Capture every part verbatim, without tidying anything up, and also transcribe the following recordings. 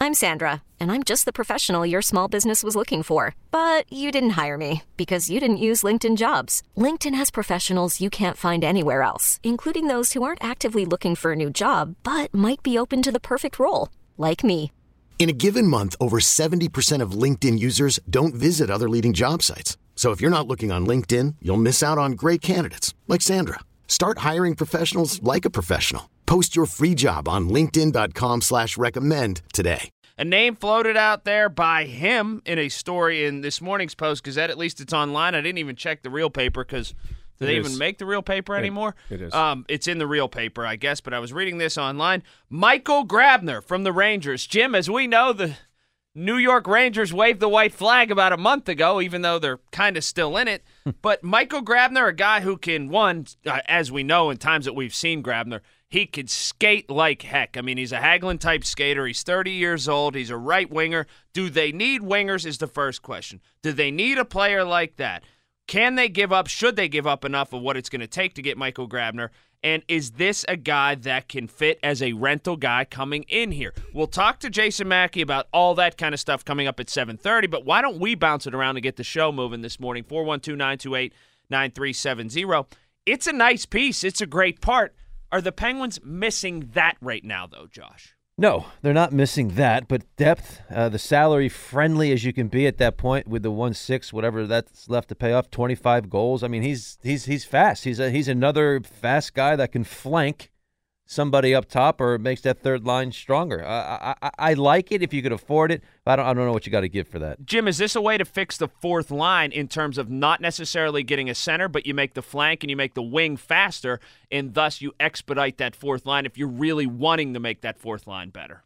I'm Sandra, and I'm just the professional your small business was looking for. But you didn't hire me because you didn't use LinkedIn Jobs. LinkedIn has professionals you can't find anywhere else, including those who aren't actively looking for a new job, but might be open to the perfect role, like me. In a given month, over seventy percent of LinkedIn users don't visit other leading job sites. So if you're not looking on LinkedIn, you'll miss out on great candidates like Sandra. Start hiring professionals like a professional. Post your free job on linkedin.com slash recommend today. A name floated out there by him in a story in this morning's Post-Gazette. At least it's online. I didn't even check the real paper because do they even make the real paper anymore? It, it is. Um, it's in the real paper, I guess, but I was reading this online. Michael Grabner from the Rangers. Jim, as we know, the New York Rangers waved the white flag about a month ago, even though they're kind of still in it. But Michael Grabner, a guy who can, one, uh, as we know in times that we've seen Grabner, he could skate like heck. I mean, he's a Hagelin-type skater. He's thirty years old. He's a right winger. Do they need wingers is the first question. Do they need a player like that? Can they give up, should they give up enough of what it's going to take to get Michael Grabner? And is this a guy that can fit as a rental guy coming in here? We'll talk to Jason Mackey about all that kind of stuff coming up at seven thirty, but why don't we bounce it around and get the show moving this morning? four one two, nine two eight, nine three seven zero. It's a nice piece. It's a great part. Are the Penguins missing that right now, though, Josh? No, they're not missing that, but depth, uh, the salary friendly as you can be at that point with the one six, whatever that's left to pay off, twenty-five goals. I mean, he's he's he's fast. He's a, he's another fast guy that can flank somebody up top or makes that third line stronger. I I, I like it if you could afford it. But I don't I don't know what you got to give for that. Jim, is this a way to fix the fourth line in terms of not necessarily getting a center, but you make the flank and you make the wing faster, and thus you expedite that fourth line if you're really wanting to make that fourth line better?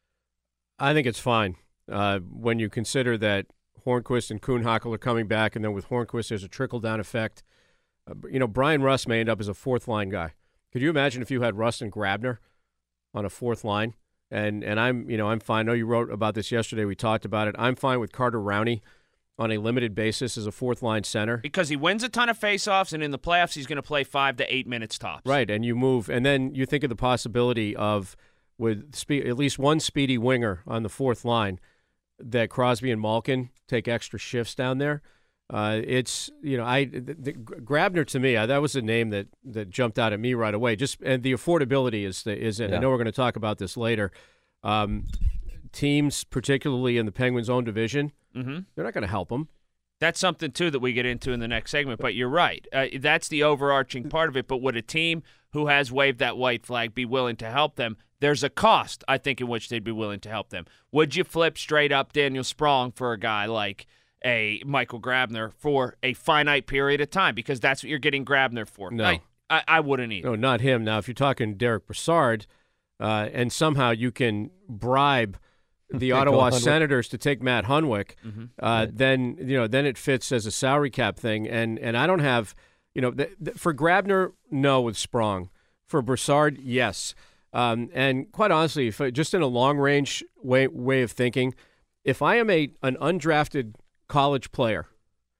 I think it's fine uh, when you consider that Hornquist and Kuhnhackl are coming back, and then with Hornquist there's a trickle-down effect. Uh, you know, Brian Rust may end up as a fourth-line guy. Could you imagine if you had Rust and Grabner on a fourth line? And and I'm you know I'm fine. I know you wrote about this yesterday. We talked about it. I'm fine with Carter Rowney on a limited basis as a fourth line center because he wins a ton of faceoffs, and in the playoffs he's going to play five to eight minutes tops. Right, and you move, and then you think of the possibility of with spe- at least one speedy winger on the fourth line that Crosby and Malkin take extra shifts down there. Uh, it's you know I the, the, Grabner to me uh, that was a name that, that jumped out at me right away. Just and the affordability is the, is it. Yeah. I know we're going to talk about this later. Um, teams, particularly in the Penguins' own division, mm-hmm. they're not going to help them. That's something too that we get into in the next segment. But you're right. Uh, that's the overarching part of it. But would a team who has waved that white flag be willing to help them? There's a cost, I think, in which they'd be willing to help them. Would you flip straight up Daniel Sprong for a guy like a Michael Grabner for a finite period of time, because that's what you're getting Grabner for? No. I, I, I wouldn't either. No, not him. Now, if you're talking Derek Brassard, uh, and somehow you can bribe the Ottawa Senators to take Matt Hunwick, mm-hmm. uh, right. then you know then it fits as a salary cap thing. And and I don't have, you know, th- th- for Grabner, no with Sprong. For Brassard, yes. Um, and quite honestly, if, just in a long range way way of thinking, if I am a an undrafted college player,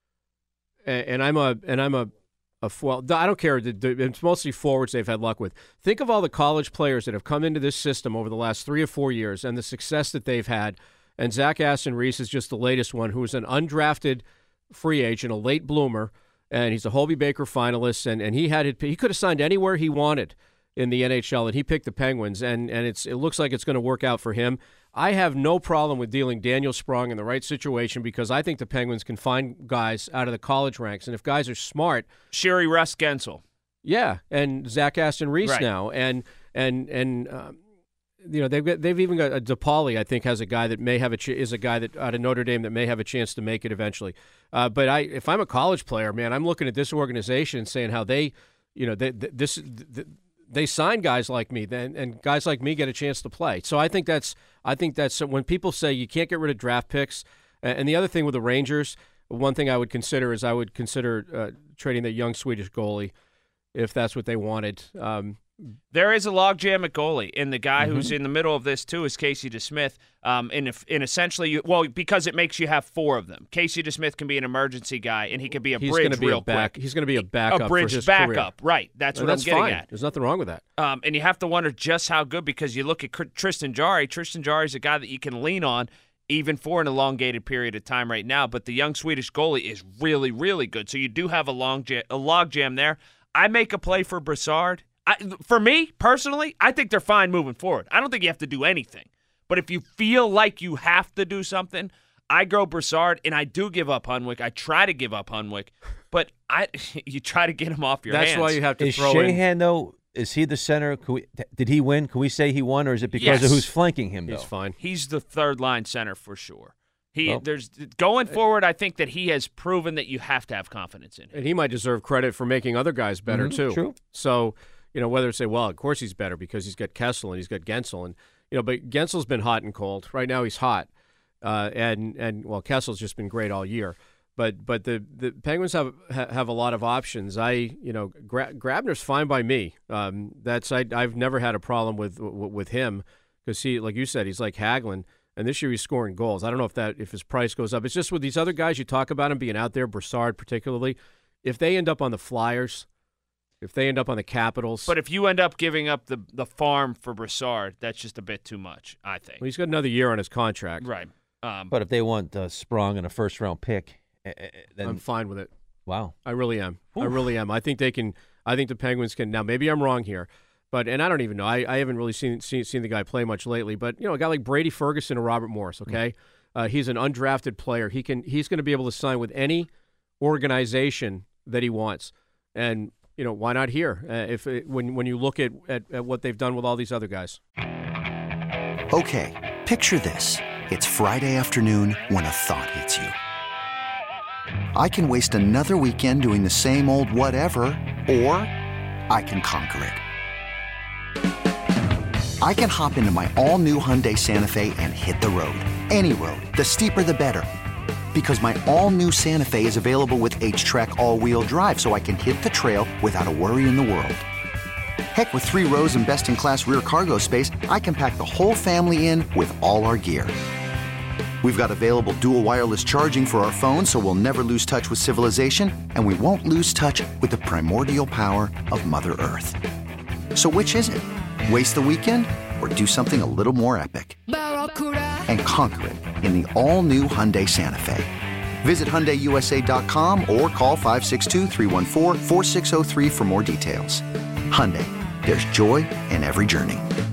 and, and I'm a and I'm a, a well, I don't care. It's mostly forwards they've had luck with. Think of all the college players that have come into this system over the last three or four years and the success that they've had. And Zach Aston Reese is just the latest one, who is an undrafted free agent, a late bloomer, and he's a Hobey Baker finalist. And, and he had it. He could have signed anywhere he wanted in the N H L, and he picked the Penguins. And and it's it looks like it's going to work out for him. I have no problem with dealing Daniel Sprong in the right situation because I think the Penguins can find guys out of the college ranks. And if guys are smart. Sherry Russ Gensel. Yeah, and Zach Aston Reese right. now. And, and, and um, you know, they've got, they've even got a DePauli, I think, has a guy that may have a ch- is a guy that out of Notre Dame that may have a chance to make it eventually. Uh, but I, if I'm a college player, man, I'm looking at this organization and saying how they, you know, they, this, this they sign guys like me, then, and guys like me get a chance to play. So I think that's I think that's when people say you can't get rid of draft picks. And the other thing with the Rangers, one thing I would consider is I would consider uh, trading the young Swedish goalie if that's what they wanted. Um, There is a logjam at goalie, and the guy mm-hmm. who's in the middle of this too is Casey DeSmith. Um, and if, and essentially, you, well, because it makes you have four of them. Casey DeSmith can be an emergency guy, and he can be a he's bridge be real a back, quick. He's going to be a backup, a bridge for his backup, career. right? That's no, what that's I'm getting fine. at. There's nothing wrong with that. Um, and you have to wonder just how good, because you look at Tristan Jarry. Tristan Jarry is a guy that you can lean on, even for an elongated period of time right now. But the young Swedish goalie is really, really good. So you do have a long jam, a log jam there. I make a play for Brassard. I, for me, personally, I think they're fine moving forward. I don't think you have to do anything. But if you feel like you have to do something, I go Brassard, and I do give up Hunwick. I try to give up Hunwick, but I you try to get him off your That's hands. why you have to is throw Shahan, in. though, is he the center? Can we, did he win? Can we say he won, or is it because Yes. of who's flanking him, though? He's fine. He's the third line center for sure. He Well, there's going forward. I think that he has proven that you have to have confidence in him. And he might deserve credit for making other guys better, Mhm, too. true. So, you know, whether it's say, well, of course he's better because he's got Kessel and he's got Gensel. And, you know, but Gensel's been hot and cold. Right now he's hot. Uh, and, and well, Kessel's just been great all year. But but the, the Penguins have have a lot of options. I, you know, Gra- Grabner's fine by me. Um, that's I, I've never had a problem with with him because he, like you said, he's like Hagelin. And this year he's scoring goals. I don't know if that if his price goes up. It's just with these other guys you talk about him being out there, Brassard particularly. If they end up on the Flyers, if they end up on the Capitals. But if you end up giving up the the farm for Brassard, that's just a bit too much, I think. Well, he's got another year on his contract. Right. Um, But if they want uh, Sprong and a first-round pick, uh, uh, then I'm fine with it. wow. I really am. I Oof. really am. I think they can. I think the Penguins can. Now, maybe I'm wrong here, but and I don't even know. I, I haven't really seen, seen seen the guy play much lately. But you know, a guy like Brady Ferguson or Robert Morris. Okay, mm-hmm. uh, he's an undrafted player. He can. He's going to be able to sign with any organization that he wants. And you know, why not here? Uh, if it, when when you look at, at at what they've done with all these other guys. Okay, picture this. It's Friday afternoon when a thought hits you. I can waste another weekend doing the same old whatever, or I can conquer it. I can hop into my all-new Hyundai Santa Fe and hit the road. Any road. The steeper, the better. Because my all-new Santa Fe is available with H-Track all-wheel drive, so I can hit the trail without a worry in the world. Heck, with three rows and best-in-class rear cargo space, I can pack the whole family in with all our gear. We've got available dual wireless charging for our phones, so we'll never lose touch with civilization, and we won't lose touch with the primordial power of Mother Earth. So which is it? Waste the weekend or do something a little more epic? And conquer it in the all-new Hyundai Santa Fe. Visit Hyundai U S A dot com or call five six two, three one four, four six zero three for more details. Hyundai, there's joy in every journey.